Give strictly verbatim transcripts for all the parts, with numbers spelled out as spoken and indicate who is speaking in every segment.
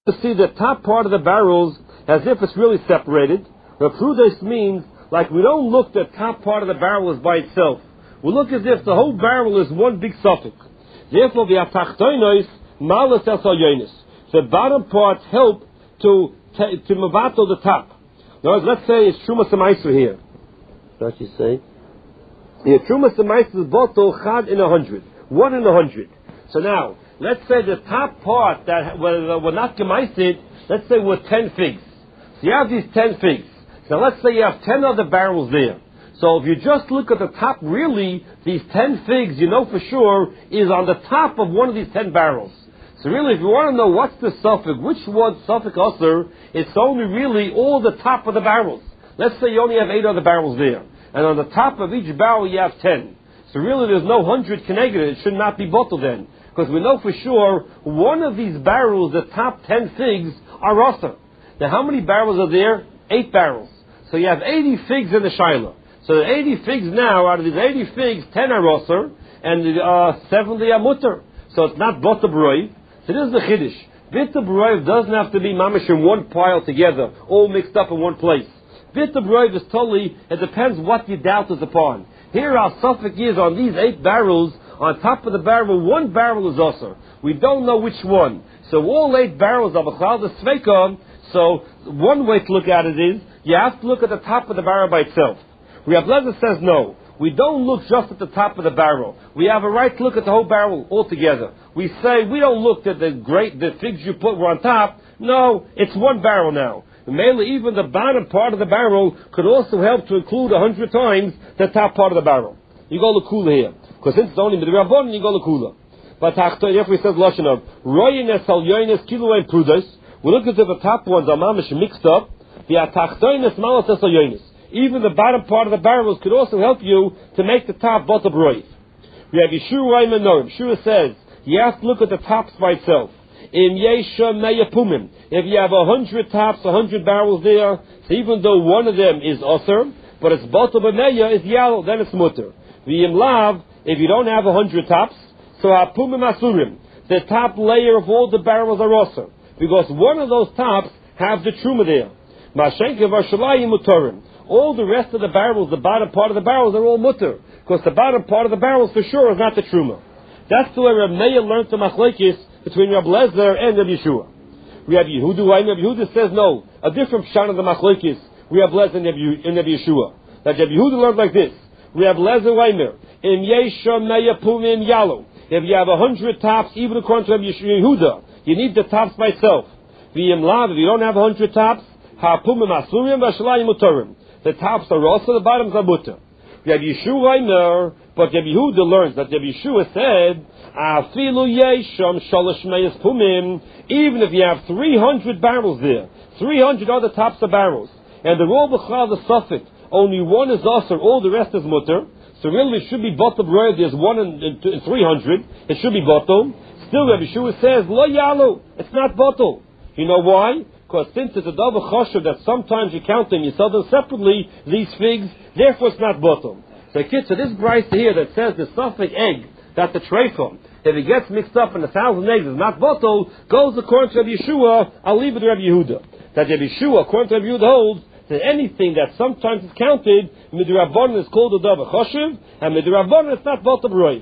Speaker 1: to see the top part of the barrels as if it's really separated. The prudos means like we don't look the top part of the barrel is by itself. We look as if the whole barrel is one big suffix. Therefore, we have tachtoinos malas esalyonis. The bottom parts help to to mavato the top. In other words, let's say it's Trumas Meiser here. What you say? Yeah, Trumas Meiser is bottle chad in a hundred, one in a hundred. So now, let's say the top part that were, were not gemaised, let's say were ten figs. So you have these ten figs. Now let's say you have ten other barrels there. So if you just look at the top, really, these ten figs, you know for sure, is on the top of one of these ten barrels. So really, if you want to know what's the suffix, which one suffix usher, it's only really all the top of the barrels. Let's say you only have eight other barrels there. And on the top of each barrel you have ten. So really there's no hundred connected. It should not be bottled then. Because we know for sure one of these barrels, the top ten figs, are usher. Now how many barrels are there? Eight barrels. So you have eighty figs in the Shiloh. So the eighty figs now, out of these eighty figs, ten are usher, and uh, seventy are mutter. So it's not bota b'roiv. So this is the chiddush. Bita b'roiv doesn't have to be mamish in one pile together, all mixed up in one place. Bita b'roiv is totally, it depends what your doubt is upon. Here our suffix is on these eight barrels, on top of the barrel, one barrel is usher. We don't know which one. So all eight barrels are b'chlal the sveka. So one way to look at it is, you have to look at the top of the barrel by itself. Rabbi Lezer says no. We don't look just at the top of the barrel. We have a right to look at the whole barrel altogether. We say we don't look at the great the figs you put were on top. No, it's one barrel now. Mainly, even the bottom part of the barrel could also help to include a hundred times the top part of the barrel. You go l'kula here, because since it's only the rabbanon, you go l'kula. But therefore he says lashon of royin esal yoines kilo and prudos. We look at the top ones are mamish mixed up. The atachtoines malas esal yoines. Even the bottom part of the barrels could also help you to make the top bota b'roiv. We have Yeshua Rayman Yeshua says you have to look at the tops by itself. In Yesha Meya Pumim, if you have a hundred tops, a hundred barrels there, so even though one of them is osir, but it's bota b'meya is yellow, then it's mutter. V'yim lav, if you don't have a hundred tops, so hapumim asurim, the top layer of all the barrels are osir, because one of those tops have the truma there. Mashenke v'ashalayim mutorim. All the rest of the barrels, the bottom part of the barrels, are all mutter. Because the bottom part of the barrels, for sure, is not the truma. That's the way Reb Meir learned the machlekes between Reb Lezer and Reb Yeshua. We have Yehuda, Reb Yehuda says no. A different shot of the machlekes. We have Lezer and Reb Yeshua. That Reb Yehuda learned like this. We have Lezer Reimer. In Yesha Meya Pumim Yalo. If you have a hundred tops, even according to Reb Yehuda, you need the tops by itself. V'yim lav, if you don't have a hundred tops, ha pumim asurim v'ashalayim mutorim. The tops are also, the bottoms are mutter. Rabbi Yeshua Eimer, but Rabbi Yehuda learns that Rabbi Yeshua said, Afilu yesham shalosh meyas pumim, even if you have three hundred barrels there, three hundred other tops of barrels, and they're all b'chal the suffix, only one is usher, all the rest is mutter, so really it should be bottom royal, there's one in, in, in three hundred, it should be bottom. Still Rabbi Yeshua says, Lo yalu, it's not bottom. You know why? Because since it's a double choshev that sometimes you count them, you sell them separately, these figs, therefore it's not bottom. So kids, so this brice here that says the suffix egg, that's the treifa, if it gets mixed up in a thousand eggs, it's not bottom, goes according to Rabbi Yeshua, I'll leave it to Rabbi Yehuda. That Rabbi Yeshua, according to Rabbi Yehuda, holds that anything that sometimes is counted, midrabanan is called a double choshev, and midrabanan it's not bottom roiv.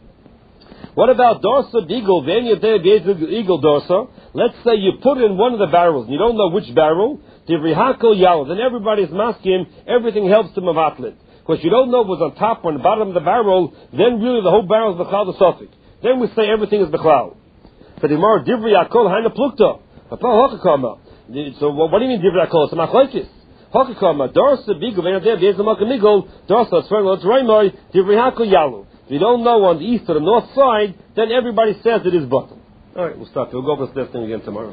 Speaker 1: What about dorsa digel, v'en eagle dorsa? Let's say you put in one of the barrels, and you don't know which barrel, divrihako yal, then everybody's masking, everything helps to mavatlit. Because you don't know if it was on top or on the bottom of the barrel, then really the whole barrel is b'chlal the suffix. Then we say everything is b'chlal. So the Gemara, divrihako haina plukta. So what do you mean divrihako? It's a machlekes. Hokakama, dorsa digel, v'en eagle, dorsa, it's very, it's raymoi, divrihako yalu. If you don't know on the east or the north side, then everybody says it is bottom. All right, we'll stop. We'll go over this thing again tomorrow.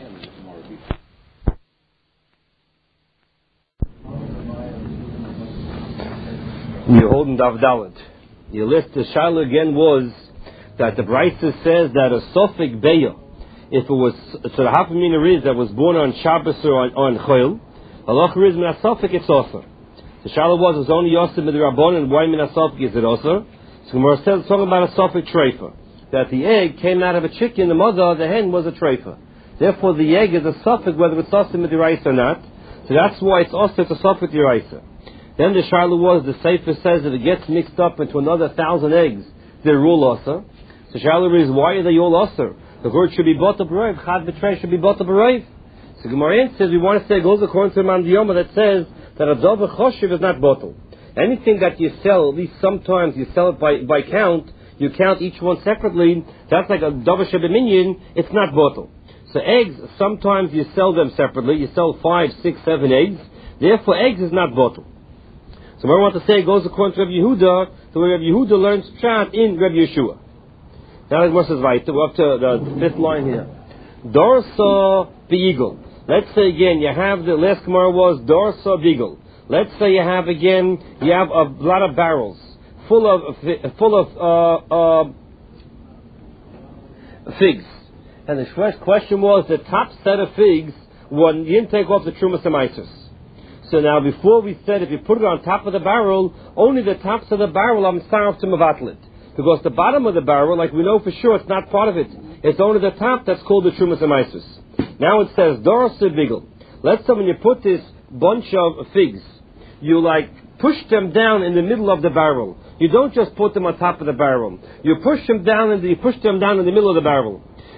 Speaker 1: You're holding Dav Dalet. Your list, the Shaila again was that the Brisa says that a Sofik Beya, if it was, so the half a mina is that was born on Shabbos or on, on Chol, Allah is min Sofik, it's also. The Shaila was, it's only Yosef with the Rabbon, and why min Sofik is it also? So Gemara says, talking about a Sofik Treifa. That the egg came out of a chicken, the mother of the hen was a treifa. Therefore, the egg is a suffix whether it's also midiraisa or not. So that's why it's also it's a suffix diraisa. Then the Sharla was, the Sefer says that it gets mixed up into another thousand eggs, they're all also. So Sharla is, why are they all also? The word should be bota b'roiv, chad b'trei should be bota b'roiv. So Gemara says, we want to say, it goes according to the Mandiyoma that says that a dover choshev is not bottle. Anything that you sell, at least sometimes you sell it by, by count, you count each one separately, that's like a dover shebeminyan, it's not bottle. So eggs, sometimes you sell them separately, you sell five, six, seven eggs, therefore eggs is not bottle. So what I want to say, it goes according to Rabbi Yehuda, the way Rabbi Yehuda learns Pshat in Rabbi Yeshua. Now the Gemara says, right, we're up to the fifth line here. Dorsa beagle. Let's say again, you have, the last Gemara was Dorsa beagle. Let's say you have again, you have a lot of barrels full of full of uh, uh, figs. And the first question was, the top set of figs, one, you didn't take off the Trumas Amaisus. So now before we said if you put it on top of the barrel, only the tops of the barrel are Msaraf to Mavatlit. Because the bottom of the barrel, like we know for sure, it's not part of it. It's only the top that's called the Trumas Amaisus. Now it says, Doros Bigel. Let's say when you put this bunch of figs, you like push them down in the middle of the barrel. You don't just put them on top of the barrel. You push them down and you push them down in the middle of the barrel.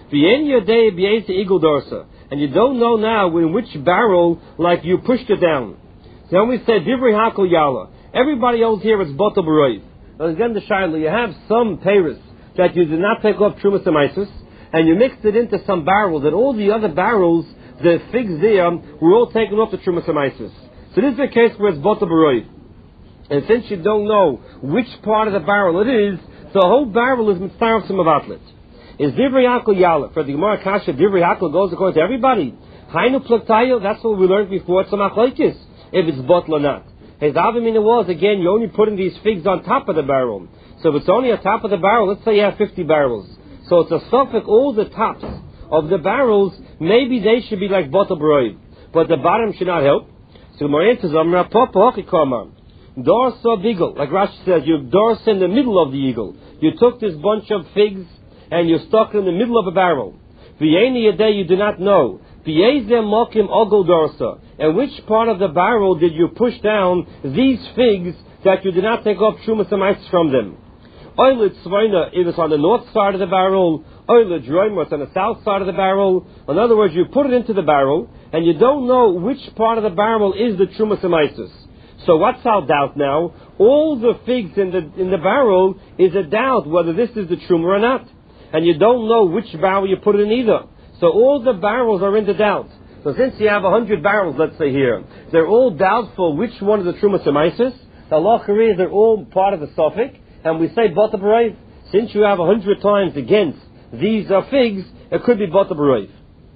Speaker 1: And you don't know now in which barrel, like you pushed it down. So when we said Divrei Hakol Yala, everybody else here is Botol B'Roiv. Now again, the Shaila, you have some peiros that you did not take off Trumas Amaisus, and you mixed it into some barrels, and all the other barrels, the figs there, were all taken off the Trumas Amaisus. So this is the case where it's Botol B'Roiv. And since you don't know which part of the barrel it is, the whole barrel is Mitzvah Mavatlit. Is Divrei Hakol Yala. For the Gemara Kasha, Divrei Hakol goes according to everybody. Hainu Pluktayo, that's what we learned before, it's a machlokes, if it's bottle or not. His Avamina was, again, you're only putting these figs on top of the barrel. So if it's only on top of the barrel, let's say you have fifty barrels. So it's a suffix, all the tops of the barrels, maybe they should be like Botol B'Roiv. But the bottom should not help. So Gemara answers, Amra Papa Hokikamar. Dorsa Beagle, like Rashi says, you dorsa in the middle of the eagle. You took this bunch of figs and you stuck it in the middle of a barrel. V'yeni yadei, you do not know. V'yezem mokim ogol dorsa. And which part of the barrel did you push down these figs that you did not take off Trumas Amaisus from them? Oile tzvayna, if it's on the north side of the barrel. Oile droima, it's on the south side of the barrel. In other words, you put it into the barrel and you don't know which part of the barrel is the Trumas Amaisus. So what's our doubt now? All the figs in the in the barrel is a doubt whether this is the truma or not. And you don't know which barrel you put it in either. So all the barrels are in the doubt. So since you have a hundred barrels, let's say here, they're all doubtful which one is the Trumas Amaisus. The halacha is they're all part of the suffix, and we say Botol B'Roiv. Since you have a hundred times against these uh, figs, it could be Botol B'Roiv.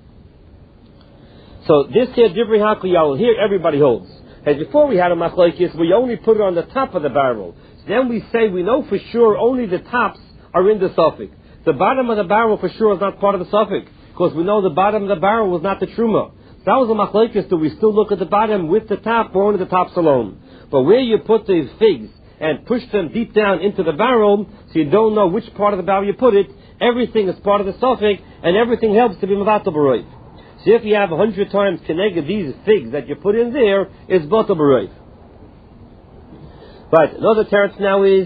Speaker 1: So this here, Divrei Hakol Yala, here everybody holds. As before we had a machlokes, we only put it on the top of the barrel. So then we say we know for sure only the tops are in the suffix. The bottom of the barrel for sure is not part of the suffix, because we know the bottom of the barrel was not the truma. So that was a machlokes. Do we still look at the bottom with the top, or only the tops alone? But where you put these figs and push them deep down into the barrel, so you don't know which part of the barrel you put it, everything is part of the suffix, and everything helps to be Mavatol B'Roiv. So if you have a hundred times connected these figs that you put in there, is Botol B'Roiv. Right, another teretz now is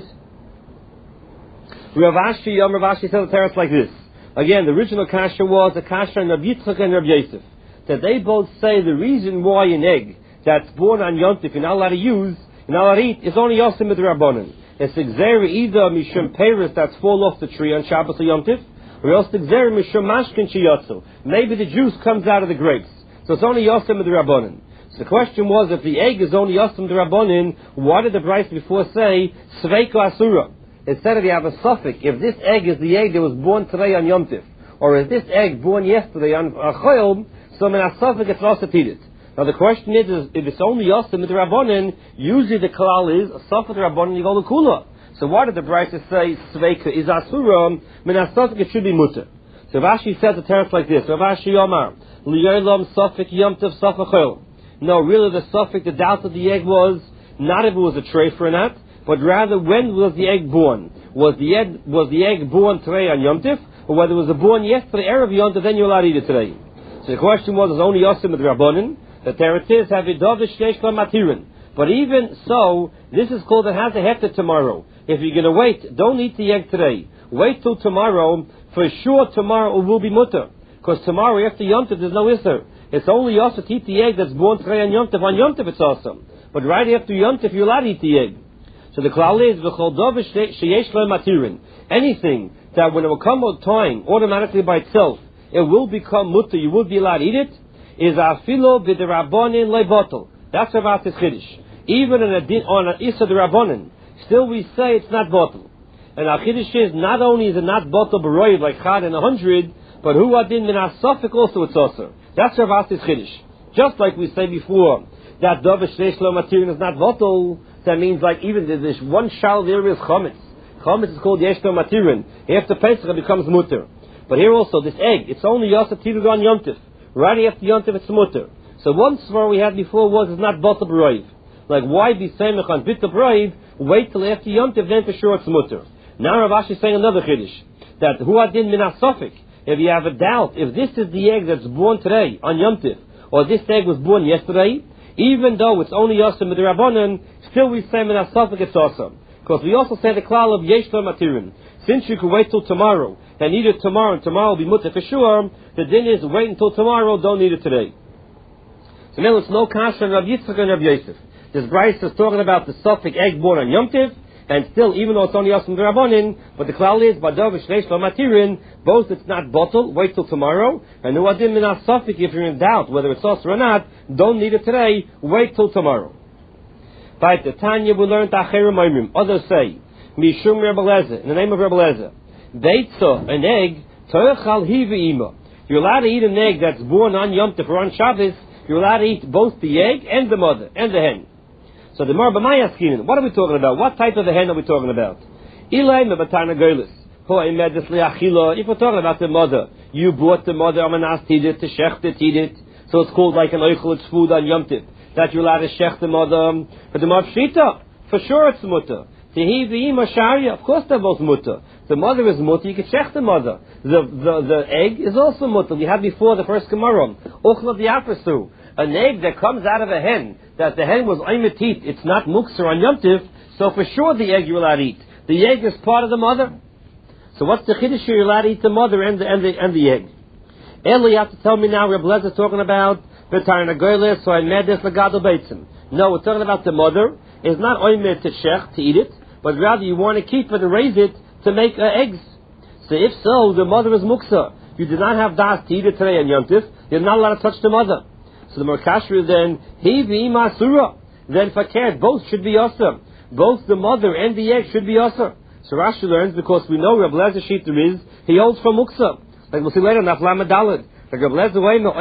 Speaker 1: Rav Ashi, Yom Rav Ashi said the teretz like this. Again, the original kasha was the kasha in Rav Yitzchak and Rav Yosef. That they both say the reason why an egg that's born on Yom Tov you're not allowed to use, you're not allowed to eat, is only Yosim Midrabanan. It's exer either Mishum Peiros that's fall off the tree on Shabbos or Yom Tov, or else exer Mishum Mashkin Shiyotzu. Maybe the juice comes out of the grapes. So it's only Yosim Midrabanan. So the question was, if the egg is only Yosim Midrabanan, why did the Bryce before say Sveiko Asura? Instead of you have a suffix, if this egg is the egg that was born today on Yom Tov, or is this egg born yesterday on Chayil, so in a suffix it's also treated. Now the question is, is if it's only Yosim with the Rabbanin, usually the kalal is a suffix Rabbanin you go to Kula. So why did the Brisa say Sveika is Asura? Min a suffix it should be Mutter. So Rashi says the teretz like this. Rav Ashi Yomar Liyolam suffix Yom Tov suffix Chayil. No, really the suffix, the doubt of the egg was not if it was a treifa or not, but rather when was the egg born? Was the egg was the egg born today on Yom Tov, or whether it was born yesterday Erev Yom Tov, then you're allowed to eat it today. So the question was, is only Yosim with Rabbanin? The Teretz have Idovish Sheish Matirin. But even so, this is called it has a hefter tomorrow. If you're going to wait, don't eat the egg today. Wait till tomorrow. For sure tomorrow it will be mutter. Because tomorrow after Yom Tov there's no Isser. It's only also to eat the egg that's born today on Yom Tov. On Yom Tov it's awesome. But right after Yom Tov you're allowed to eat the egg. So the klal is v'chol dovish sheyesh lo matirin. Anything that when it will come a time automatically by itself, it will become mutter, you will be allowed to eat it, is afilo b'derabbanin leibotol. That's about this chiddush. Even on a din, on an issa derabbanin, still we say it's not bottle. And our chiddush is not only is it not bottle b'roiv like chad and a hundred, but who adin min asafik also it's also. That's about this chiddush. Just like we say before that dovish sheyesh lo matirin is not bottle. That means like even there's one shal there is chametz. Chametz is called yesh lo matirin. After Pesach it becomes mutter. But here also this egg, it's only yosef tirud on Yom Tov. Right after Yom Tov it's mutter. So one svar we had before was it's not bottle b'roiv. Like why be samech on bit b'roiv? Wait till after Yom Tov, then for sure it's mutter. Now Rav Ashi is saying another chiddush that hu adin min asafik. If you have a doubt if this is the egg that's born today on Yom Tov or this egg was born yesterday, even though it's only Yosem Midrabanan, still we say min asafik it's awesome. Because we also say the klal of yesh lo matirin. Since you can wait till tomorrow and eat it tomorrow and tomorrow will be mutter for sure, the din is wait until tomorrow, don't eat it today. So now it's no kasha on Rav Yitzchak and Rav Yosef. This Bryce is talking about the suffix egg born on Yom Tov, and still, even though it's only Yosem Midrabanan, but the klal is badav shleish lo matirin, both it's not bottle, wait till tomorrow, and the adin min asafik, if you're in doubt whether it's us or not, don't eat it today, wait till tomorrow. By the Tanya we learned Acherim Oimrim. Others say, Mishum Rebbe Lezer, in the name of Rebbe Lezer, Beitza, an egg, Toechal Hiva Ima. You're allowed to eat an egg that's born on Yom Tov or on Shabbos. You're allowed to eat both the egg and the mother and the hen. So the Marba Mayaskin, what are we talking about? What type of a hen are we talking about? Ilay Mebatana Golis. If we're talking about the mother, you bought the mother Amanas Tidit to Shech the Tidit, so it's called like an Oichel, it's food on Yom Tov. That you're allowed to shech the mother. But the Mavshita, for sure it's mutter. Tehi v'ima sharia, of course they're both mutter. The mother is mutter, you can shech the mother. The, the, the egg is also mutter. We had before the first Gemara. Ochla diapasu. An egg that comes out of a hen, that the hen was oimetit, it's not mukser on Yom Tov, so for sure the egg you're allowed to eat. The egg is part of the mother. So what's the chiddush? You're allowed to eat the mother and the, and the, and the egg. Eli, you have to tell me now, Reb Lezer is talking about so I made this legadol beitzim. No, we're talking about the mother. It's not oimed to shech, to eat it, but rather you want to keep it and raise it to make uh, eggs. So if so, the mother is muksa. You did not have das to eat it today on Yom Tov. You're not allowed to touch the mother. So the Merkashri is then, he v'ima surah. Then fakir, both should be awesome. Both the mother and the egg should be awesome. So Rashi learns, because we know Reb Lezer Shita is, he holds from muksa. Like we'll see later in Aflam Adalad. Reb Lezer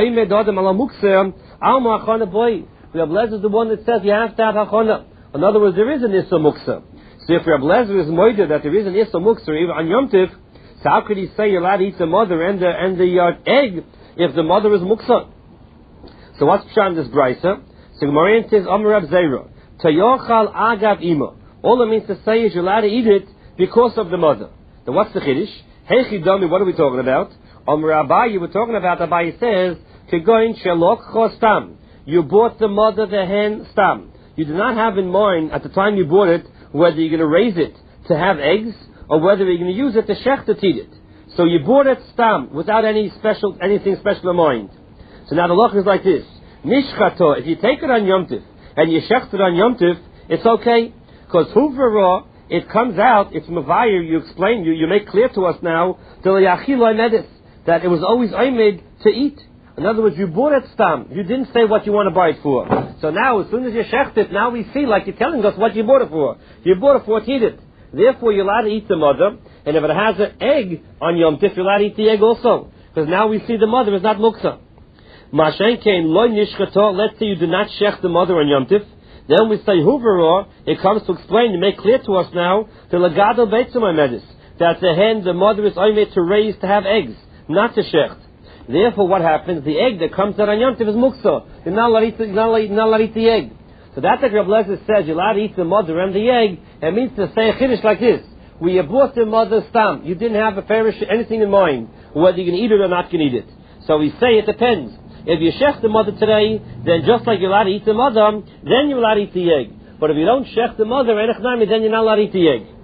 Speaker 1: is the one that says you have to have hachana. In other words, there is an issa muksa. So if Reb Lezer is moided that there is an issa muksa even on Yom Tov, so how could he say you're allowed to eat the mother and the and the uh, egg if the mother is muksa? So what's pshat this brisa? So Gemara says Amar Reb Zera Tayochal Agav Ima. All it means to say is you're allowed to eat it because of the mother. Then what's the chiddush? Hey chidami, what are we talking about? Amar Abaye, we're talking about, Abaye says, Kegoin Shelok Chostam. You bought the mother, the hen, stam. You did not have in mind, at the time you bought it, whether you're going to raise it to have eggs, or whether you're going to use it to shech to eat it. So you bought it stam, without any special, anything special in mind. So now the loch is like this. Nishchato, if you take it on Yom Tov, and you shech it on Yom Tov, it's okay. Because huvara, it comes out, it's mavayir, you explain, you, you make clear to us now, till yachiloi medis, that it was always oimid to eat. In other words, you bought it stam. You didn't say what you want to buy it for. So now, as soon as you shecht it, now we see like you're telling us what you bought it for. You bought it for to eat it. Therefore, you're allowed to eat the mother. And if it has an egg on Yom Tif, you're allowed to eat the egg also. Because now we see the mother is not muksa. Mashenkein loy nishchato. Let's say you do not shecht the mother on Yom Tif. Then we say huvara. It comes to explain, to make clear to us now, the legadol beitzim medis, that the hen, the mother is only made to raise to have eggs, not to shecht. Therefore, what happens? The egg that comes out on Yom Tov is muksa. You're not allowed to eat the, not allowed, not allowed to eat the egg. So that's like Reb Lezer says, you're allowed to eat the mother and the egg. It means to say a chiddush like this: we bought the mother's stam. You didn't have a perish anything in mind, whether you're going to eat it or not going to eat it. So we say it depends. If you shech the mother today, then just like you're allowed to eat the mother, then you're allowed to eat the egg. But if you don't shech the mother, then you're not allowed to eat the egg.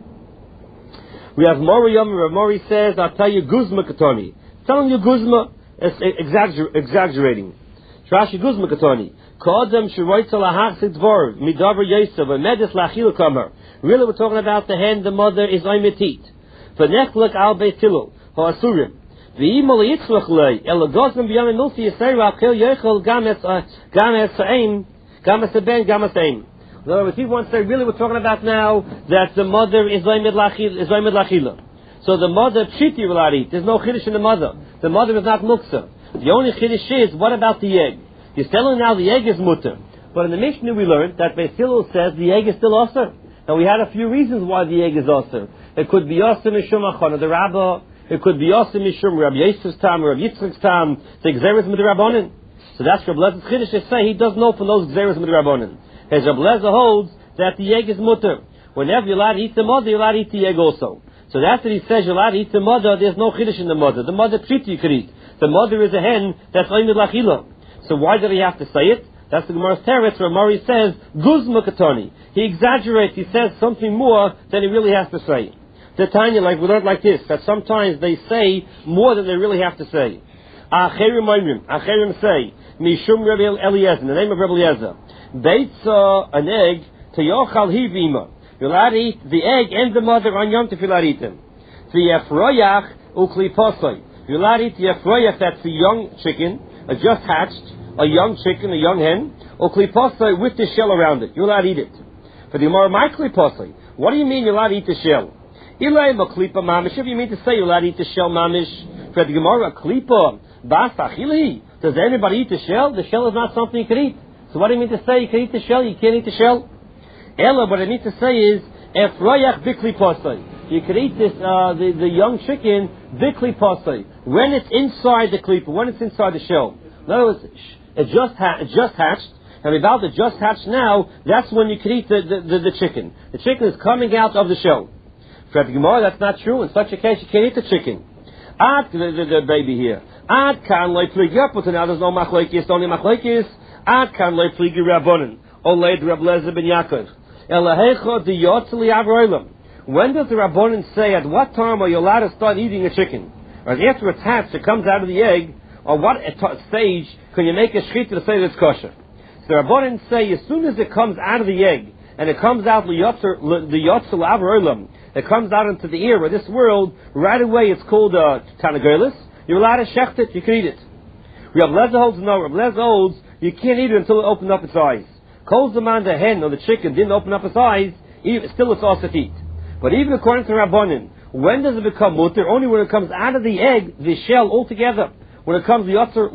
Speaker 1: We have Mori Yom, where Mori says, I'll tell you Guzma Katoni. Telling you Guzma, exagger- exaggerating. Trashi Guzma Katoni. Kodem Shiroitza Lahachsit Dvor, Midavar Yosef, Medis Lachil Kamer. Really, we're talking about the hen, the mother is Oimetit. V'nechlek al Beitilul, Ha'asurim. V'imol Yitzlach Lei, El Gozem B'yam Milsi Yisrael, Akil Yechel Games, Games Ha'im, Games Ha'ben, Games Ha'im. In other words, he wants to say, really, we're talking about now that the mother is Oimed Lachila. So the mother, Pshiti will not eat. There's no Chiddush in the mother. The mother is not Muksa. The only Chiddush is, what about the egg? He's telling now the egg is mutter. But in the Mishnah we learned that Beis Hillel says the egg is still osir. Now we had a few reasons why the egg is osir. It could be osir mishum achana the Rabbah. It could be osir mishum Rabbi Yosef's tam, Rabbi Yitzchak's tam, the Gzeres Midrabanan. So that's Rabbi Lezer's Chiddush to say he does know from those Gzeres Midrabanan. As Rabbi Lezer holds that the egg is mutter. Whenever you're allowed to eat the mother, you're allowed to eat the egg also. So that's what he says, you're allowed to eat the mother, there's no Chiddush in the mother. The mother Pshiti you could eat. The mother is a hen that's Oimed Lachila. So why did he have to say it? That's the Gemara's teretz where Mori says, Guzma Katoni. He exaggerates, he says something more than he really has to say. The Tanya, like we learned like this, that sometimes they say more than they really have to say. Acherim Oimrim, Acherim say, Mishum Rabbi Eliezer, in the name of Rabbi Eliezer, Beitza, an egg, to Yochal Hivima. You're allowed to eat the egg and the mother on Yom Tov, you're allowed to eat them. The Yefroyach Ukli Posoi. You're allowed to eat the Yefroyach, that's the young chicken, a just hatched, a young chicken, a young hen, or klipasai with the shell around it. You're allowed to eat it. For the Gemara, my klipasai, what do you mean you're allowed to eat the shell? Ilay ma klipa mamish. If you mean to say you're allowed to eat the shell mamish, for the Gemara, klipa bas achili. Does anybody eat the shell? The shell is not something you can eat. So what do you mean to say you can eat the shell? You can't eat the shell. Ella, what I need to say is efroyach biklipasai. You can eat this uh, the the young chicken biklipasai when it's inside the klipa, when it's inside the shell. In other words, it just, ha- it just hatched, and about the just hatched now, that's when you can eat the, the, the, the chicken. The chicken is coming out of the shell. For the Gemara, that's not true. In such a case, you can't eat the chicken. Ad, the, the, the baby here. Ad kan loy pligi up, but now there's no machlekes, only machlekes. Ad kan loy pligi rabbonin. Oled Reb Lezer ben Yaakov. Elahecha di yotzeli avroilam. When does the rabbonin say, at what time are you allowed to start eating a chicken? Or after it's hatched, it comes out of the egg, or what stage can you make a shechita to say that it's kosher? So the Rabbanan say as soon as it comes out of the egg and it comes out the yotzer l'avroilam, it comes out into the ear of this world, right away it's called a tanagelis. You're allowed to shecht it, you can eat it. Rabbi Lezer holds no. Rabbi Lezer holds you can't eat it until it opens up its eyes. Kol zaman the hen or the chicken didn't open up its eyes, even, still it's also to eat. But even according to Rabbanan, when does it become mutter? Only when it comes out of the egg, the shell altogether. When it comes to yotzer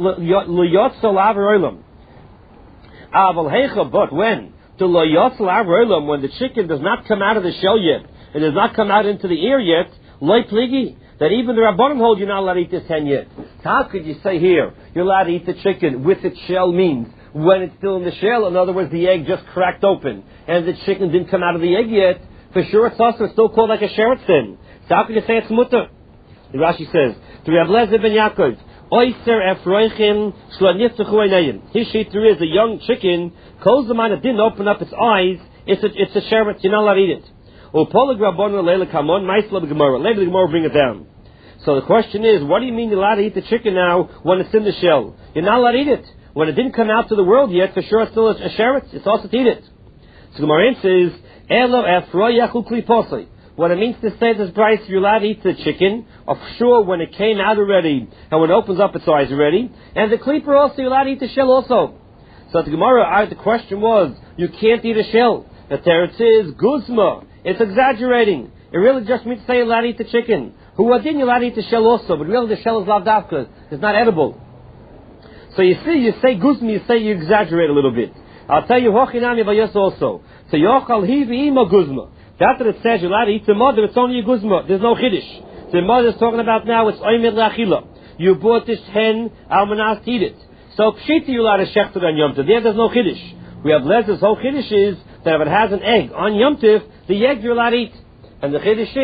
Speaker 1: l'avroilam. Aval hecha, but when? To l'yotzer l'avroilam, when the chicken does not come out of the shell yet, it does not come out into the ear yet, loy pligi, that even the Rabbanim hold you're not allowed to eat this hen yet. How could you say here, you're allowed to eat the chicken with its shell means? When it's still in the shell, in other words, the egg just cracked open, and the chicken didn't come out of the egg yet, for sure it's also still called like a sheretz. So how could you say it's mutter? The Rashi says, to Reb Lezer ben Yaakov, Oyster efroichim shlaniftchu einayim. His shittur is a young chicken. Calls the man that didn't open up its eyes. It's a it's a sheretz. You're not allowed to eat it. Upolig rabbonu leila kamon ma'isla b'gemara. Later the Gemara will bring it down. So the question is, what do you mean you're allowed to eat the chicken now when it's in the shell? You're not allowed to eat it when it didn't come out to the world yet. For sure, it's still a, a sheretz. It's also to eat it. So the Gemara says, Elo efroyachu kliposai. What it means to say this price, you're allowed to eat the chicken, of sure when it came out already, and when it opens up its eyes already, and the kleeper also, you're allowed to eat the shell also. So the Gemara, the question was, you can't eat a shell. The teretz is, guzma, it's exaggerating. It really just means to say you're allowed to eat the chicken. Who didn't you're allowed to eat the shell also, but really the shell is lavdavka, it's not edible. So you see, you say guzma, you say you exaggerate a little bit. I'll tell you, hochinami vayos also. So yochal hi v'ima guzma. That's what it says, you're allowed to eat the mother, it's only a guzma. There's no chiddush. The mother is talking about now, it's oimed lachila. You bought this hen, almanas to eat it. So pshita you're allowed to shecht it on Yom Tov. There, there's no chiddush. We have Lezer's whole chiddush is that if it has an egg on Yom Tov, the egg you're allowed to eat. And the chiddush is,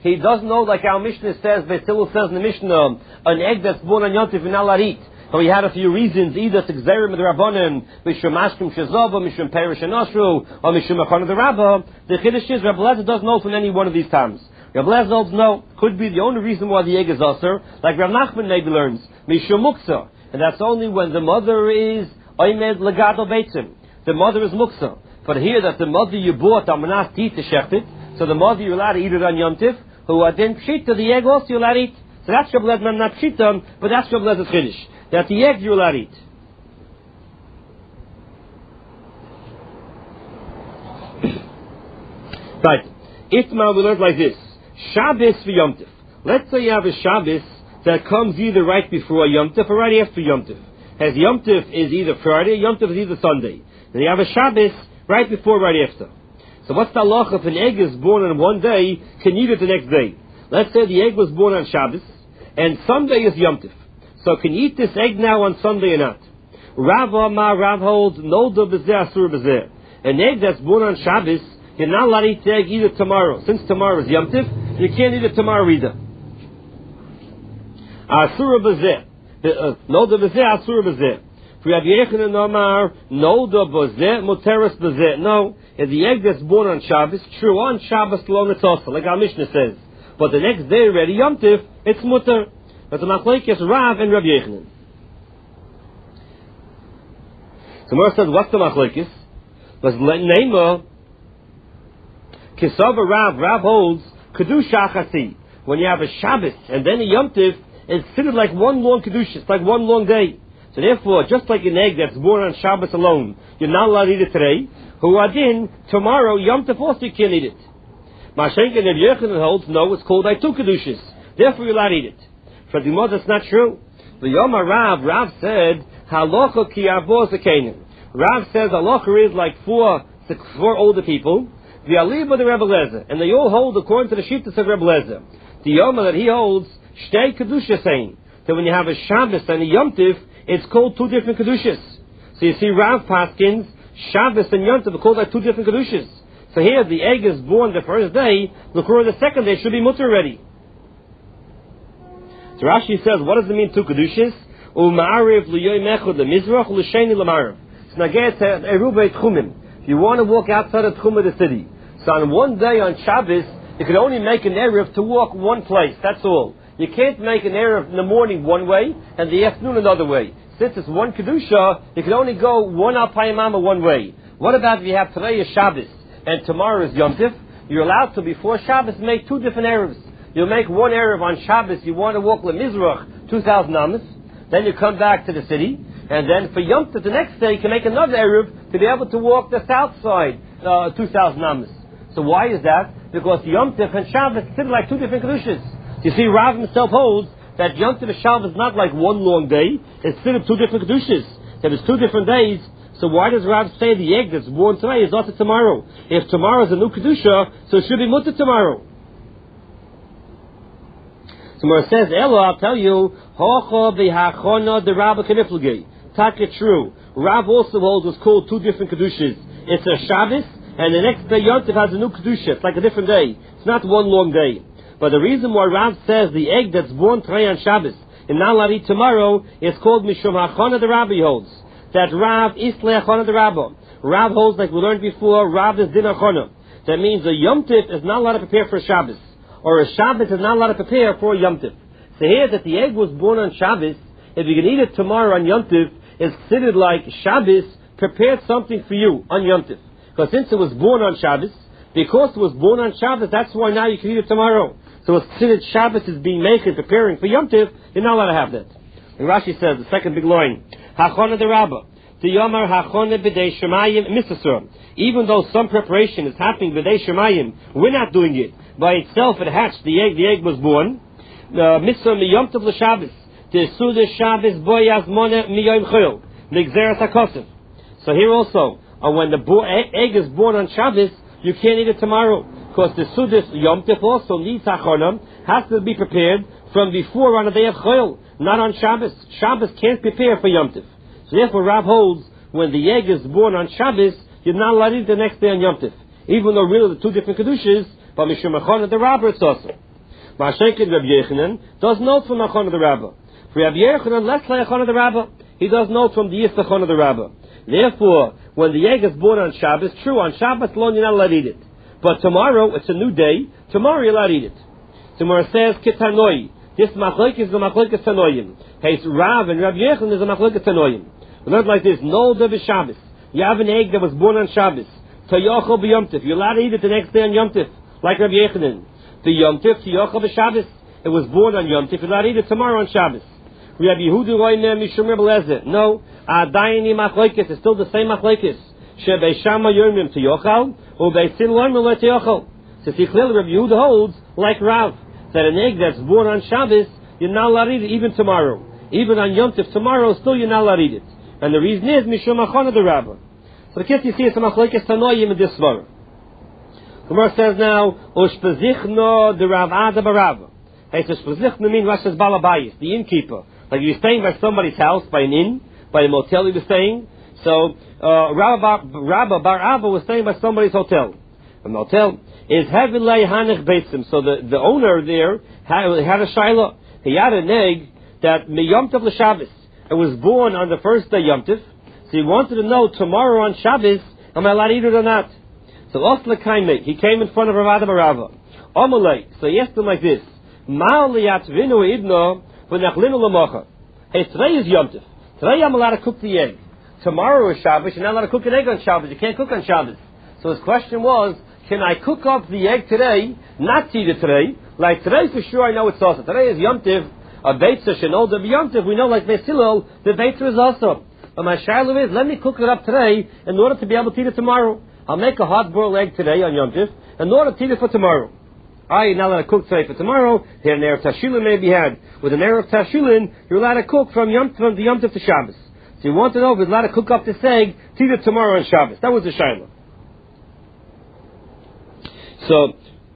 Speaker 1: he doesn't know, like our Mishnah says, Betzilul says in the Mishnah, an egg that's born on Yom Tov you're not allowed to eat. So he had a few reasons, either to Gzerim of the Rabbanim, Mishum Mashkim Shezova, Mishum Perish and Osru, or Mishum Achon of the Rabbah. The Chiddush is, Rabbi Lezer doesn't know from any one of these times. Rabbi Lezer holds no, could be the only reason why the egg is usher, like Rav Nachman maybe learns, Mishum Muksa, and that's only when the mother is Oymed Legado Beitzim. The mother is Muksa. But here that the mother you bought on Manas to eat the Shechted, so the mother you're allowed to eat it on Yom Tiv, who are then Pshita, the egg also you're allowed to eat. So that's Rabbi Lezer, not Pshita, but that's Rabbi Lezer's Chiddush. That the egg you're allowed to eat. Right. Itmar we learned like this. Shabbos for Yom Tov. Let's say you have a Shabbos that comes either right before Yom Tov or right after Yom Tov. As Yom Tov is either Friday, Yom Tov is either Sunday. Then you have a Shabbos right before, right after. So what's the halacha if an egg is born on one day, can you eat it the next day? Let's say the egg was born on Shabbos, and Sunday is Yom Tov. So can you eat this egg now on Sunday or not? Rav Amar, Rav holds, no do bezeh, asur bezeh. An egg that's born on Shabbos, you're not allowed to eat the egg either tomorrow. Since tomorrow is Yom Tov, you can't eat it tomorrow either. Asur bezeh. No do bezeh, asur bezeh. For Rabbi Yechanan Amar, no do bezeh, muteres bezeh. No, if the egg that's born on Shabbos, true, on Shabbos alone it's also, like our Mishnah says. But the next day already, Yom Tov, it's muter. But the machlekes Rav and Rabbi Yechanan. So Mor says, what's the machlekes? Was Neima Kisava Rav. Rav holds kedusha chasi. When you have a Shabbos and then a Yom Tov, it's considered like one long kedusha. It's like one long day. So therefore, just like an egg that's born on Shabbos alone, you're not allowed to eat it today. Who adin tomorrow Yom Tov also you can't eat it. Mashenka and Rabbi Yechanan holds no, it's called like two kedushas. Therefore, you're allowed to eat it. For the Gemara, that's not true. The Yom Rav, Rav said, halacha ki avos akanim. Rav says halacha is like four, four older people. The Aliba the Rebbe Lezer, and they all hold according to the Shittas of Rebbe Lezer. The Yom that he holds, shtei kedusha saying that when you have a Shabbos and a Yom Tiv, it's called two different kedushas. So you see, Rav Paskins, Shabbos and Yom Tiv are called like two different kedushas. So here, the egg is born the first day. The the second day should be mutter already. So Rashi says, what does it mean, two kedushas? U'ma'ariv l'yoy mechud l'mizrach l'sheni l'ma'ariv. So now get erubei tchumim. If you want to walk outside the tchum of the city, so on one day on Shabbos, you can only make an erev to walk one place. That's all. You can't make an erev in the morning one way and the afternoon another way. Since it's one kedusha, you can only go one alpayimama one way. What about if you have today is Shabbos and tomorrow is Yom Tiv? You're allowed to before Shabbos make two different erevs. You make one erev on Shabbos. You want to walk leMizrach two thousand amas. Then you come back to the city, and then for Yom Tov the next day you can make another erev to be able to walk the south side uh, two thousand amas. So why is that? Because Yom Tov and Shabbos sit like two different kedushas. You see, Rav himself holds that Yom Tov and Shabbos is not like one long day. It's still two different kedushas. If it's two different days, so why does Rav say the egg that's born today is also tomorrow? If tomorrow is a new kedusha, so it should be mutter tomorrow. So where it says, Elo, I'll tell you, Hocha v'hachona the Rabba keniflugei. Taka true. Rav also holds what's called two different kedushas. It's a Shabbos, and the next day Yom Tov has a new kedusha. It's like a different day. It's not one long day. But the reason why Rav says the egg that's born today on Shabbos and not allowed to eat tomorrow is called Mishum Hachona the Rabbi holds. That Rav is Le'achona the Rabba. Rav holds, like we learned before, Rav is Din Hachona. That means a Yom Tov is not allowed to prepare for a Shabbos. Or a Shabbos is not allowed to prepare for a Yom Tov. So here that the egg was born on Shabbos, if you can eat it tomorrow on Yom Tov, it's considered like Shabbos prepared something for you on Yom Tov. Because since it was born on Shabbos, because it was born on Shabbos, that's why now you can eat it tomorrow. So it's considered Shabbos is being made and preparing for Yom Tov, you're not allowed to have that. And Rashi says, the second big line, Hachona de Rabba, the Yomar Hachona b'dei Shemayim Misasur. Even though some preparation is happening b'dei Shemayim, we're not doing it. By itself it hatched, the egg, the egg was born. Mitzvah miyom tov l'Shabbos. The Suda Shabbos boyaz mona miyoim chayil. L'gzeres hakosef. So here also, uh, when the bo- egg is born on Shabbos, you can't eat it tomorrow. Because the Suda Yom Tov also needs hachonam, has to be prepared from before on the day of chayil, not on Shabbos. Shabbos can't prepare for Yom Tov. So therefore Rav holds, when the egg is born on Shabbos, you're not allowed to eat the next day on Yom Tov. Even though really the two different kedushas, but Mishum Hachona the Rabba it's also. Ma'ashenkin Rabbi Yechanan does note from Achon of the Rabbah. For Rabbi Yechanan, less like Achon of the Rabbah, he does note from the Yisach Achon of the Rabbah. Therefore, when the egg is born on Shabbos, true, on Shabbos alone you're not allowed to eat it. But tomorrow, it's a new day, tomorrow you're allowed to eat it. Tomorrow says, Kitanoi, this machlokes is the machlokes Tanoim. Hey, Rav and Rabbi Yechanan is a machlokes Tanoim. We learn like this, no David Shabbos. You have an egg that was born on Shabbos. Toyochel b'Yom Tif. You're allowed to eat it the next day on Yom Tif, like Rabbi Yechanan. The Yom Tif, Toyochel b'Shabbos. It was born on Yom Tif. You're allowed to eat it tomorrow on Shabbos. Rabbi Yehuda Roine Mishum Rebbe Lezer. No, Adayini machlokes is still the same machlokes. Shebei Shama Yomim Toyochel, or Bei Sin Loimel Le Toyochel. So see clearly Rabbi Yehuda holds like Rav that an egg that's born on Shabbos you're not allowed to eat it even tomorrow. Even on Yom Tif tomorrow, still you're not allowed to eat it. And the reason is Mishum Achon of the Rabbah. So the kids you see it's a machlokes Tanoim in this svara. The Gemara says now, Ushpezichno de Rav Ada Barava. Hey, so Ushpezichno means Rosh Balabayis, the innkeeper. Like you're staying by somebody's house, by an inn, by a motel he was staying. So uh, Rabba Bar, Bar Abba was staying by somebody's hotel. A motel is Hevilei Hanech Beisim. So the, the owner there had, had a shaila. He had an egg that Yom Tov L'Shabbos. It was born on the first day Yom Tov. So he wanted to know tomorrow on Shabbos, am I allowed to eat it or not? So Osla Kaimei, he came in front of Rav Ada Barava. Omalei, so he asked him like this: Mal liyatvinu idno v'nachlinu l'mocha. Hey, today is Yom Tov. Today I'm allowed to cook the egg. Tomorrow is Shabbos. You're not allowed to cook an egg on Shabbos. You can't cook on Shabbos. So his question was, can I cook up the egg today, not eat it today? Like today for sure I know it's awesome. Today is Yom Tov. A beitza shenol de Yom Tov. We know like Beis Hillel, the beitza is awesome. But my shiloh is, let me cook it up today in order to be able to eat it tomorrow. I'll make a hard-boiled egg today on Yom Tov in order to eat it for tomorrow. Ah, you're not allowed to cook today for tomorrow. Here an Erev Tashilin may be had. With an Erev Tashilin, you're allowed to cook from Yom from the Yom Tov to Shabbos. So you want to know if you're allowed to cook up this egg to eat it tomorrow on Shabbos. That was the shiloh. So,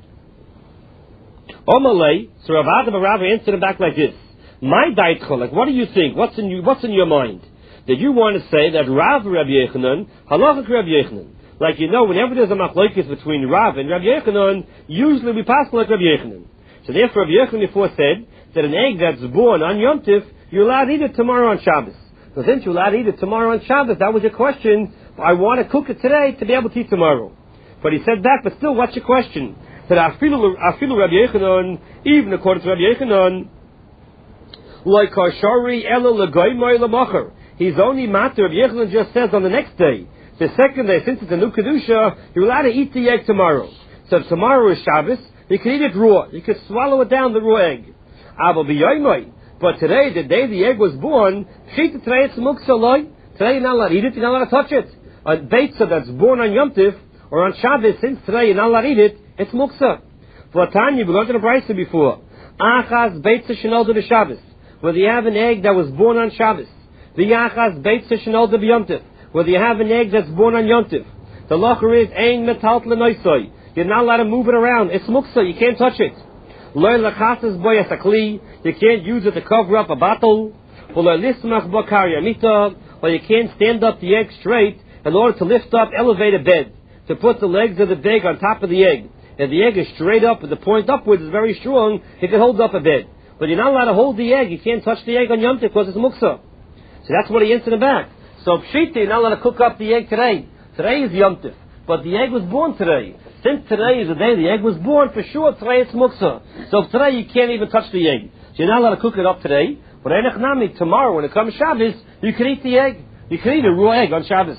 Speaker 1: Omalei, so Rav Ada Barava answered him back like this: My daitcho, like what do you think? What's in you? What's in your mind? Did you want to say that Rav Rabbi Yechanan, halachik Rabbi Yechanan? Like you know, whenever there's a machlokes between Rav and Rabbi Yechanan, usually we pass like Rabbi Yechanan. So therefore, Rabbi Yechanan before said that an egg that's born on Yom Tif, you're allowed to eat it tomorrow on Shabbos. So since you're allowed to eat it tomorrow on Shabbos, that was your question. I want to cook it today to be able to eat tomorrow. But he said that, but still, what's your question? That afilu afilu Rabbi Yechanan, even according to Rabbi Yechanan, like Kashari Ela Legoymai Lamacher. He's only matter. Rabbi Yechanan just says on the next day, the second day, since it's a new kedusha, you're allowed to eat the egg tomorrow. So if tomorrow is Shabbos, you can eat it raw. You can swallow it down, the raw egg. But today, the day the egg was born, today it's muksaloi. Today you're not allowed to eat it. You're not allowed to touch it. A beitza that's born on Yom Tiv or on Shabbos, since today you're not allowed to eat it, it's muksa. For a time, you've gone to the brisa before. Achaz beitza shenolda b'Shabbos. Whether you have an egg that was born on Shabbos. The Yachaz beitza shenolda b'Yom Tiv. Whether you have an egg that's born on Yom Tiv. The locher is ein metalt l'noisoi. You're not allowed to move it around. It's muksa. You can't touch it. Lo lachasas boyas akli. You can't use it to cover up a bottle. Or lo lismach bokar yamita. Or you can't stand up the egg straight in order to lift up, elevate a bed. To put the legs of the egg on top of the egg. If the egg is straight up, and the point upwards is very strong, it can hold up a bed. But you're not allowed to hold the egg. You can't touch the egg on Yom Tov because it's muksa. So that's what he answered back. So pshita, you're not allowed to cook up the egg today. Today is Yom Tov. But the egg was born today. Since today is the day the egg was born, for sure today it's muksa. So today you can't even touch the egg. So you're not allowed to cook it up today. But enechnami, tomorrow when it comes Shabbos, you can eat the egg. You can eat a raw egg on Shabbos.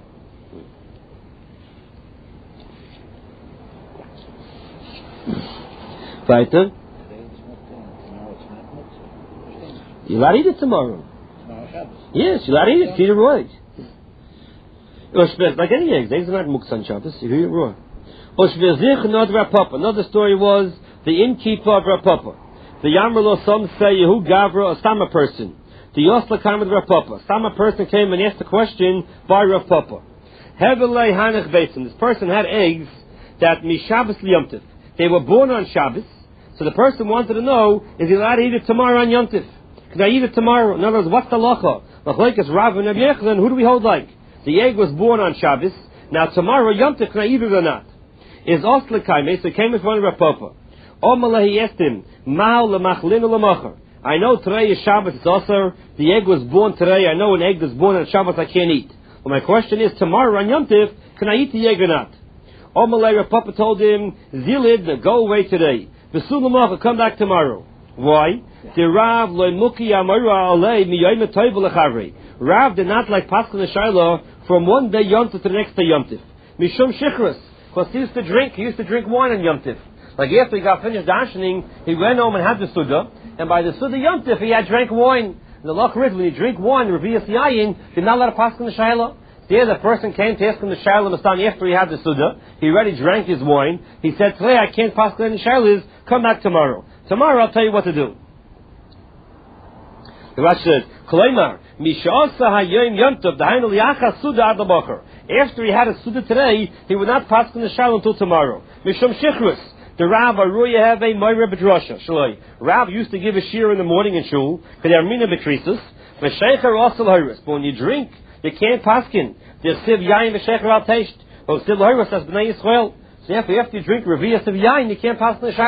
Speaker 1: Weiter. You're allowed to eat it tomorrow. Yes, you're allowed to eat it. Eat it raw egg. Like any eggs. Eggs are not muksa on Shabbos. You eat it raw. Another story was the innkeeper of Rav Papa. The Yamrlo, some say Yehu Gavra, a Sama person. The Yosla came with Rav Papa. Sama person came and asked a question by Rav Papa. Hevelei Hanech Besim. This person had eggs that Mishabbos Yom Tiv. They were born on Shabbos. So the person wanted to know, is he allowed to eat it tomorrow on Yom Tiv? Can I eat it tomorrow? In other words, what's the lacha? Like Rav and Rabbi Yechanan, who do we hold like? The egg was born on Shabbos. Now tomorrow Yom Tiv, can I eat it or not? Is Osla Kaime, so he came in front of Rav Papa. Omala, he asked him, Ma'al lemachlin lemacher. I know today is Shabbos, it's also, the egg was born today, I know an egg that's born on Shabbos I can't eat. Well, my question is, tomorrow on Yom Tiv, can I eat the egg or not? Omala, Rav Papa told him, Zilid, go away today. V'sul lemacher, come back tomorrow. Why? The Rav loy muki amara alei miyoyim toiv lechavri. Rav did not like Paschal and Shiloh from one day Yom Tiv to the next day Yom Tiv. Mishum shichras, because he used to drink, he used to drink wine on Yom Tiv. Like after he got finished darshaning, he went home and had the Suda, and by the Suda Yom Tiv he had drank wine. And the law is when you drink wine, Revi'as Yayin, you're not allowed to Paschal and Shiloh. There the person came to ask him the Shiloh Mastan after he had the Suda. He already drank his wine. He said, today I can't Paschal and Shiloh, come back tomorrow. Tomorrow I'll tell you what to do. The Rashi says, Kolaymar, Misha'asa hayoyim Yom Tov, dahainu li'achas Suda ad l'bocher. After he had a Suda today, he would not pass in the Shiloh until tomorrow. Mishum Shichrus, the Rav Aruya have a Moira B'drasha, Shaloi. Rav used to give a shir in the morning in Shul, K'dermina B'krisus, V'shecher also l'hiris. But when you drink, you can't paskin. There's Siv Yayin V'shecher al Teisht. Or Siv l'hiris as B'nai Yisrael. So after, after you drink Revi'as of Yayin, you can't pass in the Shiloh.